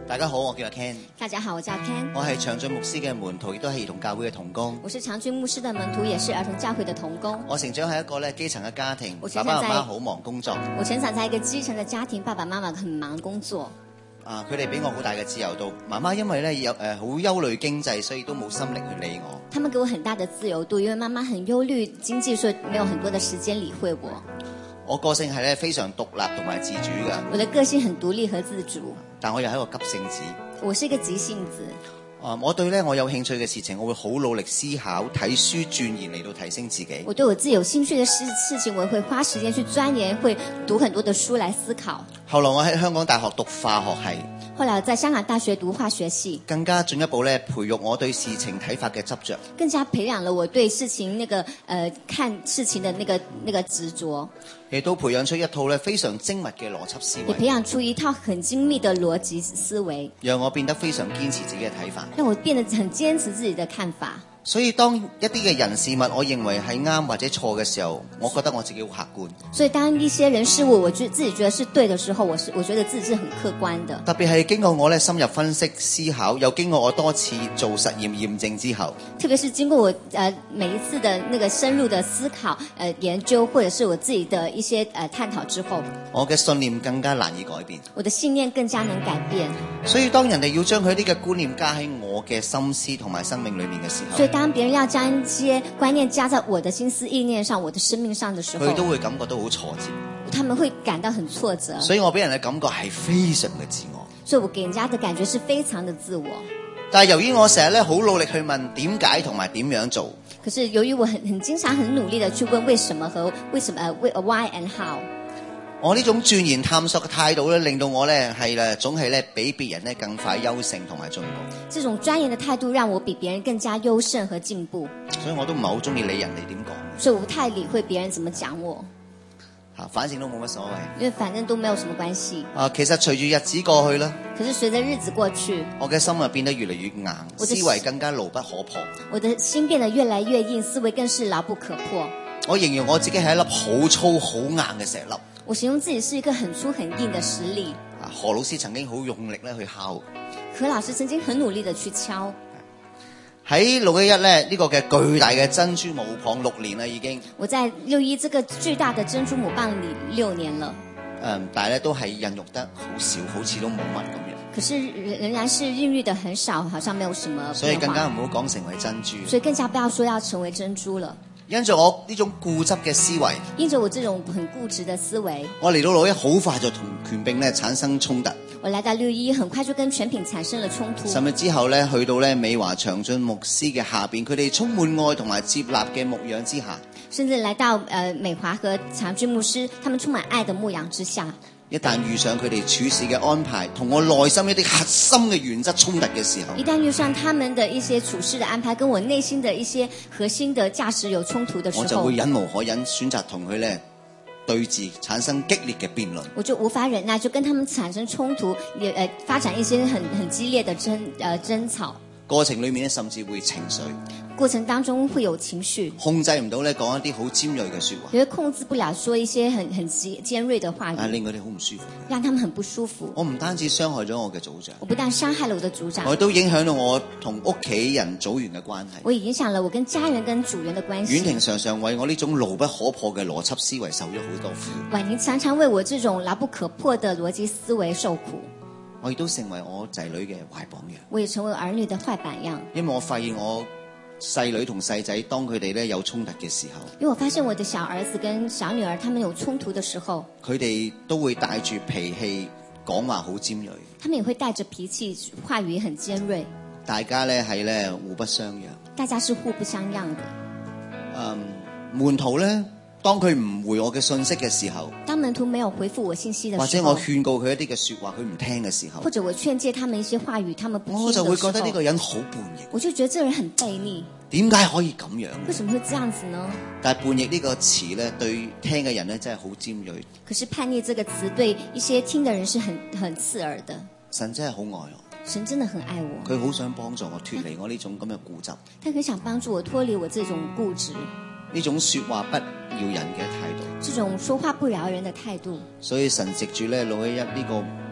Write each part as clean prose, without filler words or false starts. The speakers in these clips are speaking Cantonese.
大家好，我叫阿 Ken。 大家好，我叫 Ken。 我係長進牧師嘅門徒，亦都係兒童教會嘅同工。 我是長進牧師的門徒，也是兒童教會的同工。 我成長喺一個基層嘅家庭，爸我成長在爸媽媽好忙工作。 我成長在一個基層的家庭，爸爸媽媽很忙工作。 佢哋俾我好大嘅自由度。媽媽因為有好憂慮經濟，所以都冇心力去理我。 他們給我很大的自由度，因為媽媽很憂慮經濟，所以沒有很多的時間理會我。 我個性係非常獨立同埋自主嘅。 我的個性很獨立和自主， 但我又係一個急性子。 我是一個急性子。 我對我有興趣嘅事情，我會好努力思考、睇書鑽研嚟到提升自己。 我對我自己有興趣的事情，我會花時間去鑽研，會讀很多的書來思考。 後來我喺香港大學讀化學系， 後來我在香港大學讀化學系， 更加進一步培育我對事情睇法嘅執着， 更加培養了我對事情看事情的那個執着， 亦都培養出一套非常精密嘅邏輯思也維， 培養出一套很精密的邏輯思維， 讓我變得非常堅持自己嘅睇法。 讓我變得很堅持自己的看法。 所以當一啲嘅人事物我認為係啱或者錯嘅時候，我覺得我自己好客觀。 所以當一些人事物我自己覺得是對的時候，我覺得自己是很客觀的。 特別係經過我深入分析思考，又經過我多次做實驗驗證之後， 特別是經過我每一次的那個深入的思考研究，或者是我自己的一些探討之後， 我嘅信念更加難以改變。 我的信念更加能改變。 所以當人哋要將佢呢個觀念加喺我嘅心思同埋生命裏面嘅時候， 所以當別人要將一些觀念加在我的心思意念上，我的生命上的時候， 佢都會感覺到好挫折。 他們會感到很挫折。 所以我俾人嘅感覺係非常嘅自我。 所以我給人家的感覺是非常的自我。 但係由於我成日好努力去問點解同埋點樣做， 可是由於我很經常很努力的去問為什麼和why and how。 我呢種鑽研探索嘅態度令到我總係比別人更快優勝同埋進步。 這種鑽研的態度讓我比別人更加優勝和進步。 所以我都唔係好中意理人哋點講。 所以我不太理會別人怎麼講我。 反正都冇乜所謂。 因為反正都沒有什麼關係。 其實隨住日子過去啦， 可是隨着日子過去， 我嘅心變得越嚟越硬，思維更加牢不可破。 我的心變得越來越硬，思維更是牢不可破。 我形容我自己係一粒好粗好硬嘅石粒。 我形容自己是一個很粗很硬的石粒。 何老師曾經好用力去敲。 何老師曾經很努力的去敲。 喺611呢個嘅巨大嘅珍珠母蚌6年啦已經。 我在611這個巨大的珍珠母蚌裏6年了。 但係都係孕育得好少，好似都冇乜咁樣。 可是仍然是孕育得很少，好像沒有什麼變化。 所以更加唔好講成為珍珠。 所以更加不要說要成為珍珠了。 因着我呢種固執嘅思維， 因着我這種很固執的思維， 我嚟到611好快就同權柄產生衝突。 我來到611很快就跟權柄產生了衝突。 甚至之後去到美華長進牧師嘅下邊，佢哋充滿愛同埋接納嘅牧養之下， 甚至來到美華和長進牧師，他們充滿愛的牧養之下。 一旦遇上佢哋處事嘅安排同我內心一啲核心嘅原則衝突嘅時候， 一旦遇上他們的一些處事的安排跟我內心的一些核心的價值有衝突的時候， 我就會忍無可忍，選擇同佢對峙，產生激烈嘅辯論。 我就無法忍耐，就跟他們產生衝突，發展一些很激烈的爭吵。 過程裏面甚至會情緒。 過程當中會有情緒， 控制唔到講一啲好尖銳嘅說話， 因為控制不了說一些很尖銳的話語， 令佢哋好唔舒服， 讓他們很不舒服。 我唔單止傷害咗我嘅組長， 我不但傷害了我的組長， 我都影響到我同屋企人組員嘅關係， 我也影響了我跟家人跟組員的關係。 婉婷常常為我呢種牢不可破嘅邏輯思維受咗好多苦， 婉婷常常為我這種牢不可破的邏輯思維受苦。 我亦都成為我仔女嘅壞榜樣， 我也成為兒女的壞榜樣， 因為我發現我細女同細仔當佢哋有衝突嘅時候， 因為我發現我的小兒子跟小女兒他們有衝突的時候， 佢哋都會帶住脾氣講話好尖銳， 他們也會帶着脾氣話語很尖銳， 大家係互不相讓， 大家是互不相讓的。 門徒呢，當佢唔回我嘅信息嘅時候， 當門徒沒有回復我信息的時候， 或者我勸告佢一啲嘅說話佢唔聽嘅時候， 或者我勸誡他們一些話語他們不聽的時候， 我就會覺得呢個人好叛逆， 我就覺得這人很悖逆。 點解可以咁樣？ 為什麼會這樣子呢？ 但係叛逆呢個詞呢，對聽嘅人呢真係好尖銳。 可是叛逆這個詞對一些聽的人是很刺耳的。 神真係好愛我， 神真的很愛我， 佢好想幫助我脫離我呢種咁嘅固執， 他很想幫助我脫離我這種固執， 呢種說話不饒人嘅態度， 這種說話不饒人的態度。 所以神藉住611呢個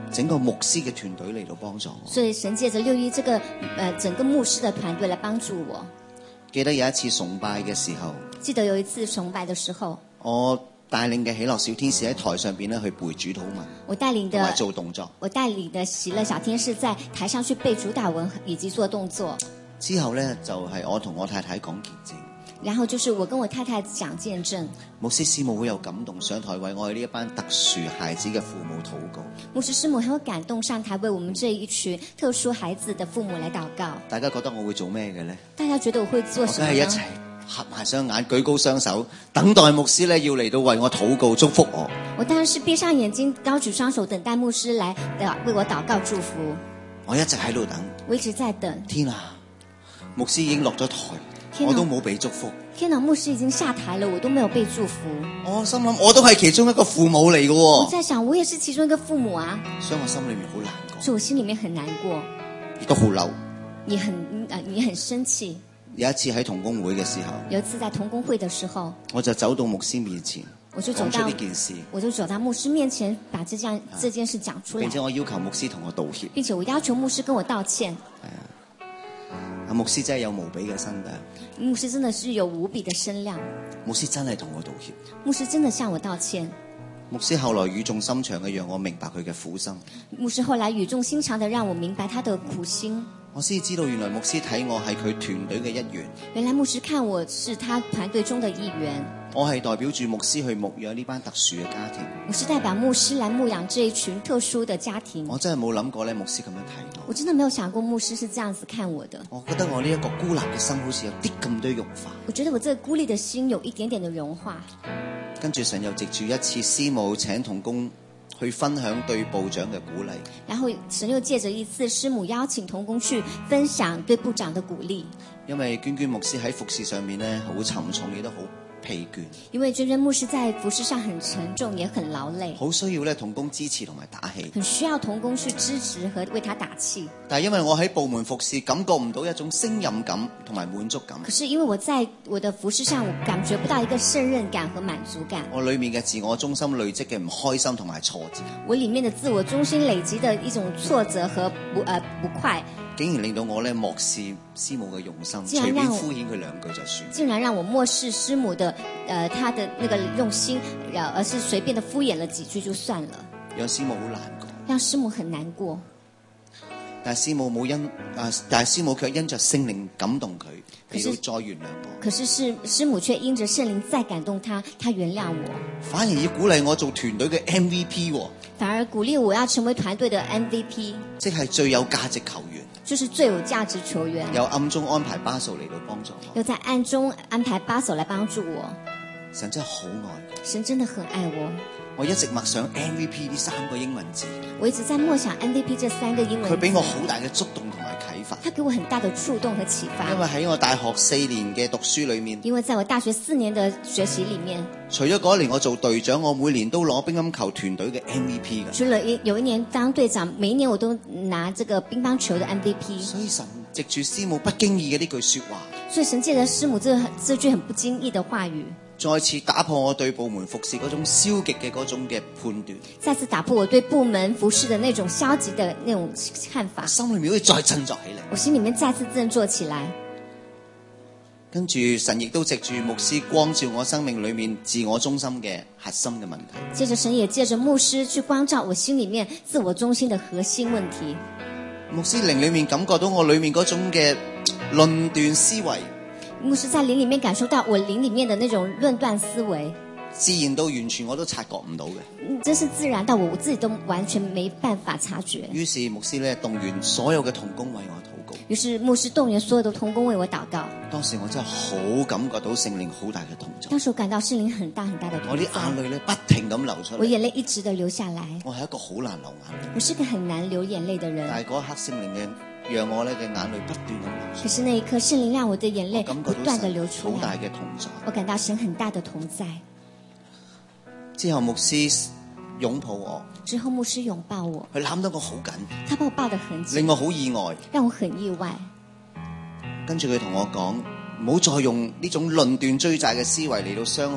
整個牧師嘅團隊嚟到幫助我。 所以神借着611這個整個牧師的團隊來幫助我。 記得有一次崇拜嘅時候， 記得有一次崇拜的時候， 我帶領嘅喜樂小天使喺台上邊咧去背主禱文， 我帶領同埋的做動作。 我帶領的喜樂小天使在台上去背主禱文以及做動作。 之後咧就係我同我太太講見證。 然後就是我跟我太太講見證。 牧師師母好有感動，上台為我哋呢一班特殊孩子嘅父母禱告。 牧師師母很有感動，上台為我們這一群特殊孩子的父母來禱告。 大家覺得我會做咩嘅呢？ 大家覺得我會做我什麼呢？ 梗係一齊合埋雙眼，舉高雙手，等待牧師咧要嚟到為我禱告祝福我。 我當然是閉上眼睛，高舉雙手，等待牧師來為我禱告祝福。 我一直喺度等。 我一直在等。 天啊！牧師已經落咗台， 天啊我都冇俾祝福。 天哪！牧師已經下台了，我都沒有被祝福。 我心諗我都係其中一個父母嚟嘅我喎， 在想，我也是其中一個父母啊， 所以我心裏面好難過， 所以我心裡面很難過， 亦都好嬲。 你很生氣。 有一次喺同工會嘅時候， 有一次在同工會的時候， 我就走到牧師面前，講出我就走到呢件事， 牧師面前，把這件事講出來並，且我要求牧師同我道歉。 並且我要求牧師跟我道歉。 牧師真係有無比嘅身量， 牧師真的是有無比的身量， 牧師真係同我道歉。 牧師真的向我道歉。 牧師後來語重心長嘅讓我明白佢嘅苦心， 牧師後來語重心長的讓我明白他的苦心。 我先知道原來牧師睇我係佢團隊嘅一員， 原來牧師看我是他團隊中的一員， 我係代表住牧師去牧養呢班特殊嘅家庭。 我是代表牧師來牧養這一群特殊的家庭。 我真係冇諗過咧，牧師咁樣睇我真的沒有想過牧師是這樣子看我的。 我覺得我呢一個孤立嘅心好似有啲咁多融化。 我覺得我這個孤立的心有一點點的融化。 跟住神又藉住一次師母請同工去分享對部長嘅鼓勵， 然後神又借着一次師母邀請同工去分享對部長的鼓勵。 因為娟娟牧師喺服侍上面咧好沉重，亦都好疲倦， 因為娟娟牧師在服侍上很沉重，也很勞累， 好需要咧同工支持同埋打氣。 很需要同工去支持和為他打氣。 但係因為我喺部門服侍，感覺唔到一種勝任感同埋滿足感。 可是因為我在我的服侍上，我感覺不到一個勝任感和滿足感。 我裏面嘅自我中心累積嘅唔開心同埋挫折， 我裡面的自我中心累積的一種挫折和不快， 竟然令到我咧漠視師母嘅用心， 竟然讓我隨便敷衍佢兩句就算。 竟然讓我漠視師母的他的那個用心，而是隨便的敷衍了幾句就算了， 讓師母好難過。 讓師母很難過。 但係師母冇但係師母卻因着聖靈感動佢，嚟到再原諒我。 可是師母卻因着聖靈再感動他原諒我， 反而要鼓勵我做團隊嘅 MVP 喎， 反而鼓勵我要成為團隊的 MVP， 即係最有價值球員。 就是最有價值球員。 有暗中安排巴數嚟到幫助我， 又在暗中安排巴手來幫助我。 神真係好愛我。 神真的很愛我。 我一直默想 MVP 呢3個英文字， 我一直在默想 MVP 這3個英文字。 佢俾我好大嘅觸動同埋啟發。 他給我很大的觸動和啟發。 因為喺我大學4年嘅讀書裏面， 因為在我大學4年的學習裡面， 除咗嗰一年我做隊長，我每年都攞乒乓球團隊嘅 MVP 嘅。 除了有一年當隊長，每一年我都拿這個乒乓球的 MVP。 所以神藉住師母不經意嘅呢句說話， 所以神借着師母這句很不經意的話語， 再次打破我對部門服侍嗰種消極嘅嗰種嘅判斷， 再次打破我對部門服侍的那種消極的那種看法。 心裏面好似再振作起嚟。 我心裡面再次振作起來。 跟住神亦都藉住牧師光照我生命裏面自我中心嘅核心嘅問題。 接着神也借着牧師去光照我心裡面自我中心的核心問題。 牧師靈裏面感覺到我裏面嗰種嘅論斷思維， 牧師在靈裡面感受到我靈裡面的那種論斷思維， 自然到完全我都察覺唔到嘅。 真是自然到我自己都完全沒辦法察覺。 於是牧師咧動員所有嘅同工為我禱告。 於是牧師動員所有的同工為我禱告。 當時我真係好感覺到聖靈好大嘅同在。 當時我感到聖靈很大很大的同在。 我啲眼淚咧不停咁流出嚟。 我眼淚一直的流下來。 我係一個好難流眼淚。 我是個很難流眼淚的人。 但係嗰一刻聖靈嘅讓我咧嘅眼淚不斷咁流出。 可是那一刻聖靈讓我的眼淚不斷的流出來。 好大嘅同在。 我感到神很大的同在。 之後牧師擁抱我。 之後牧師擁抱我。 佢攬得我好緊。 他把我抱得很緊。 令我好意外。 讓我很意外。 跟住佢同我講，唔好再用呢種論斷追債嘅思維嚟到傷害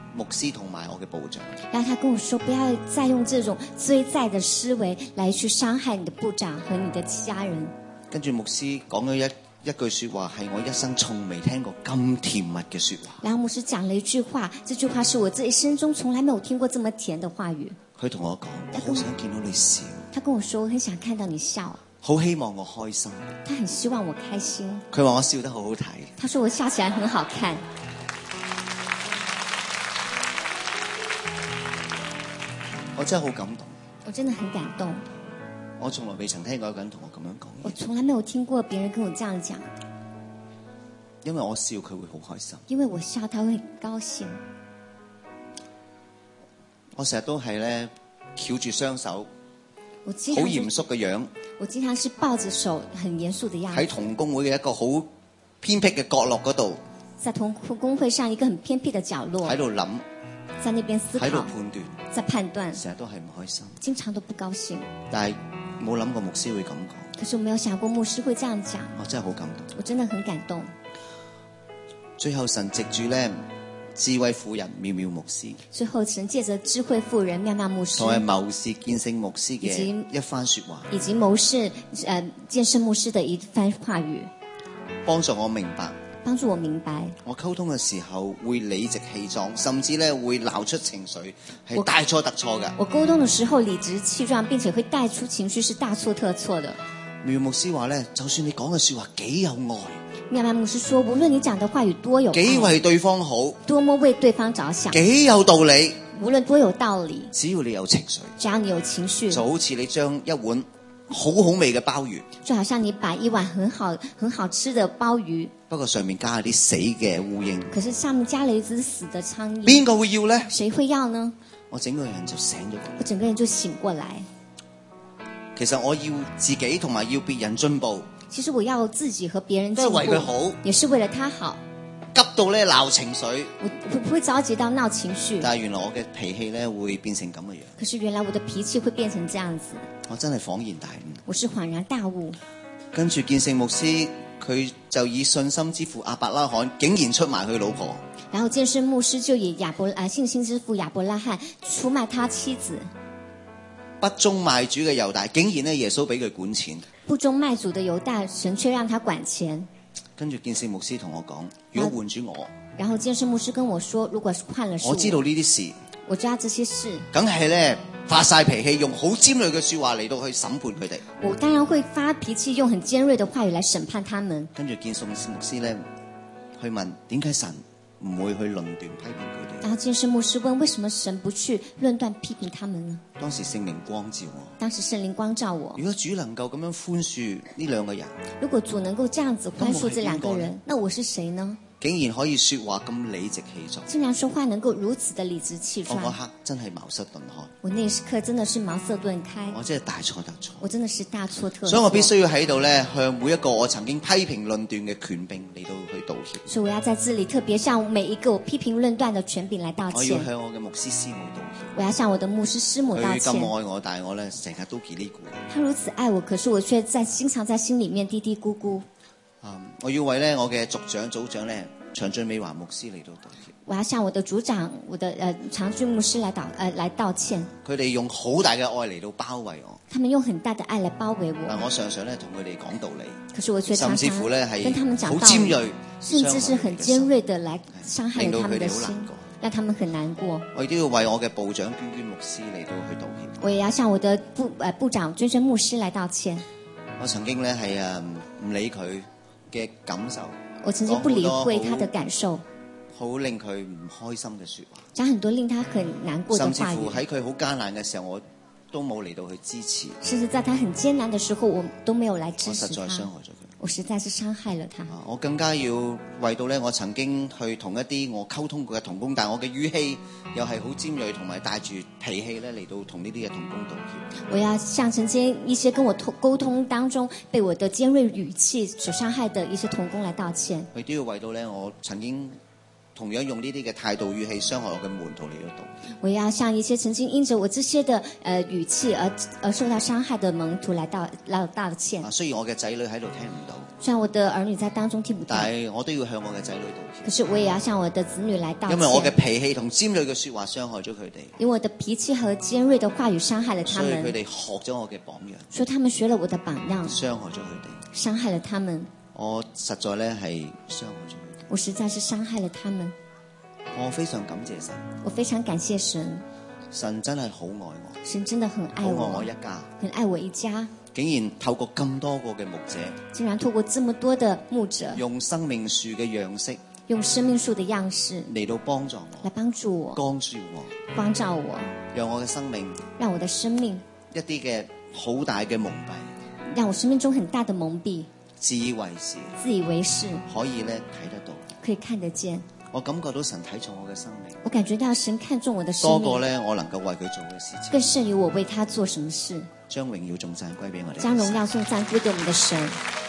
牧師同埋我嘅部長。 然後他跟我說，不要再用這種追債的思維來去傷害你的部長和你的家人。 跟住牧師講咗一句說話，係我一生從未聽過咁甜蜜嘅說話。 然後牧師講了一句話，這句話是我這一生中從來沒有聽過這麼甜的話語。 佢同我講，我好想見到你笑。 他跟我說，我很想看到你笑。 好希望我開心。 他很希望我開心。 佢話我笑得好好睇。 他說我笑起來很好看。 我真係好感動。 我真的很感動。 我從來未曾聽過一個人同我咁樣講。 我從來沒有聽過別人跟我這樣講。 因為我笑佢會好開心。 因為我笑他會很高興。 我成日都係咧翹住雙手， 好嚴肅嘅樣。 我經常是抱着手，很嚴肅的樣子。 喺同工會嘅一個好偏僻嘅角落嗰度。 在同工會上一個很偏僻的角落。 喺度諗。 在那邊思考。 喺度判斷。 在判斷。 成日都係唔開心。 經常都不高興。 但係冇諗過牧師會咁講。 可是我沒有想過牧師會這樣講。 我真係好感動。 我真的很感動。 最後神藉住咧智慧婦人妙妙牧師。最後神借着智慧婦人妙妙牧師。 同埋謀士建聖牧師嘅一番說話。 以及謀士建聖牧師的一番話語。 幫助我明白。 幫助我明白。 我溝通嘅時候會理直氣壯，甚至咧會鬧出情緒，係大錯特錯嘅。 我溝通嘅時候理直氣壯，並且會帶出情緒，是大錯特錯的。 妙牧師話咧，就算你講嘅說話幾有愛。 妙妙牧師說，無論你講的話語多有愛， 幾為對方好， 多麼為對方着想， 幾有道理， 無論多有道理， 只要你有情緒， 只要你有情緒， 就好似你將一碗好好味嘅鮑魚， 就好像你把一碗很好吃的鮑魚， 不過上面加了啲死嘅烏蠅， 可是上面加了一隻死的蒼蠅， 邊個會要呢？ 誰會要呢？ 我整個人就醒咗過來， 我整個人就醒過來。 其實我要自己同埋要別人進步。 其實我要自己和別人進步， 都係為佢好， 也是為了他好。 急到咧鬧情緒， 我不會着急到鬧情緒。 但係原來我嘅脾氣咧會變成咁嘅樣。 可是原來我的脾氣會變成這樣子。 我真係恍然大悟。 我是恍然大悟。 跟住建聖牧師，佢就以信心之父亞伯拉罕，竟然出賣佢老婆。 然後建聖牧師就以信心之父亞伯拉罕出賣他妻子。 不忠賣主嘅猶大，竟然咧耶穌俾佢管錢。 不忠賣主的猶大，神卻讓他管錢。 跟住建聖牧師同我講，如果換主我， 然後建聖牧師跟我說，如果換了是我知道呢啲事， 我知道這些事， 梗係咧發晒脾氣，用好尖銳嘅說話嚟到去審判佢哋。 我當然會發脾氣，用很尖銳的話語來審判他們。 跟住建聖牧師咧去問，點解神唔會去論斷批評佢哋？ 然後建聖牧師問，為什麼神不去論斷批評他們呢？ 當時聖靈光照我。 當時聖靈光照我。 如果主能夠咁樣寬恕呢兩個人， 如果主能夠這樣子寬恕這兩個人，那我是誰呢？ 竟然可以說話咁理直氣壯， 竟然說話能夠如此的理直氣壯， 我嗰刻真係茅塞頓開。 我那一刻真的是茅塞頓開， 我真係大錯特錯， 我真的是大錯特錯。 所以我必須要喺度咧，向每一個我曾經批評論斷嘅權柄嚟到去道歉。 所以我要在這裡特別向每一個我批評論斷的權柄來道歉。 我要向我嘅牧師師母道歉。 我要向我的牧師師母道歉。 佢咁愛我，但係我咧成日都嘰哩咕。 他如此愛我，可是我卻經常在心裡面嘀嘀咕咕。 我要為咧我嘅族長組長咧。長俊美華牧師嚟到道歉， 我要向我的組長，我的長俊牧師來道歉。 佢哋用好大嘅愛嚟到包圍我， 他們用很大的愛來包圍我。 我常常咧同佢哋講道理， 可是我卻常常甚至乎咧係跟他們講道理， 好尖銳， 甚至是很尖銳的來傷害他們的心，讓他們很難過。 我亦都要為我嘅部長娟娟牧師嚟到去道歉。 我也要向我的部長娟娟牧師來道歉。 我曾經咧係唔理佢嘅感受。 我曾經不理會他的感受， 好令佢唔開心嘅說話， 講很多令他很難過的話語。 甚至乎喺佢好艱難嘅時候，我都冇嚟到去支持。 甚至在他很艱難的時候，我都沒有來支持他。 我實在傷害咗佢。 我實在是傷害了他。 我更加要為到咧，我曾經去同一啲我溝通過嘅同工，但我嘅語氣又係好尖銳，同埋帶住脾氣咧嚟到同呢啲嘅同工道歉。 我要向曾經一些跟我溝通當中被我的尖銳語氣所傷害的一些同工來道歉。 我都要為到咧，我曾經同樣用呢啲嘅態度語氣傷害我嘅門徒嚟到道歉。 我要向一些曾經因着我這些的語氣而受到傷害的門徒來道歉。 雖然我嘅仔女喺度聽唔到， 雖然我的兒女在當中聽不到， 但係我都要向我嘅仔女道歉。 可是我也要向我的子女來道歉。 因為我嘅脾氣同尖銳嘅說話傷害咗佢哋， 因為我的脾氣和尖銳的話語傷害了他們， 所以佢哋學咗我嘅榜樣， 所以他們學了我的榜樣， 傷害咗佢哋， 傷害了他們。 我實在咧係傷害咗佢哋， 我實在是傷害了他們。 我非常感謝神， 我非常感謝神， 神真係好愛我， 神真的很愛好愛我， 我一家， 很愛我一家。 竟然透過咁多個嘅牧者， 竟然透過這麼多的牧者， 用生命樹嘅樣式， 用生命樹的樣式嚟到幫助我， 來幫助我， 光照我， 光照我， 讓我嘅生命， 讓我的生命一啲嘅好大嘅蒙蔽， 讓我生命中很大的蒙蔽， 自以為是， 自以為是， 可以咧睇得到， 可以看得見。 我感覺到神睇重我嘅生命， 我感覺到神看重我的生多命， 過咧我能夠為佢做嘅事情， 更勝於我為他做什麼事。 將榮耀頌讚歸俾我哋， 將榮耀頌讚歸給我們的神。